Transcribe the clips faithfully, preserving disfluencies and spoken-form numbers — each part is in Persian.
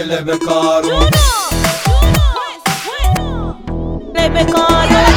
لب کارون لب کارون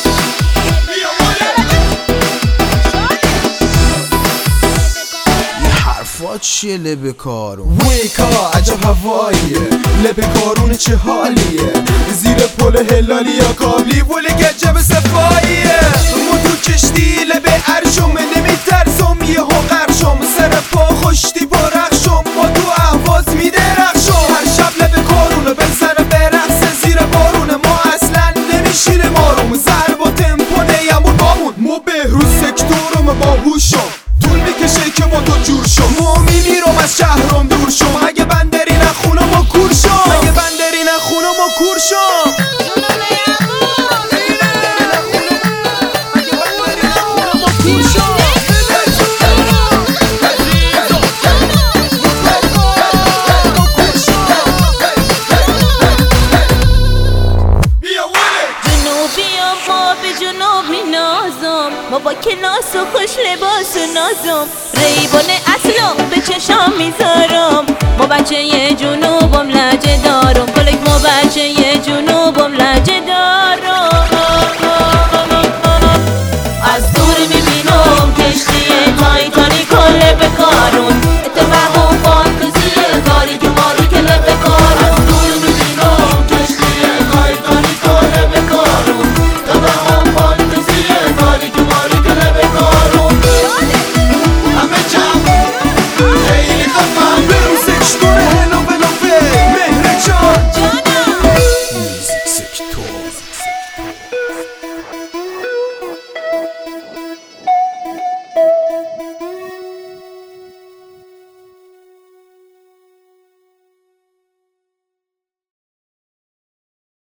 حرفات چیه لب کارون؟ ویکا عجب هواییه، لب کارون چه حالیه، زیر پل هلالی یا کابلی ولی گجب صفاییه. مو تو کشتی لب عرشم نمیترسم یه ها قرشم، سر پا خوشتی با رخشم ما تو احواز میدرخشم. هر شب لب کارونه بزنه به رقص زیر بارونه، ما اصلا نمیشیره ماروم ضرب و تمپو نیمون بامون. ما بهروز سکتورم با هوشم طول میکشه که با تو جور شم. ما میمیرم از شهرم دور شم، اگه بندری نخونم و کور شم، اگه بندری نخونم و کور شم. ما با کلاس و خوش لباس و نازم، ریبان اصلا به چشام میذارم. ما بچه یه جنوبم لجه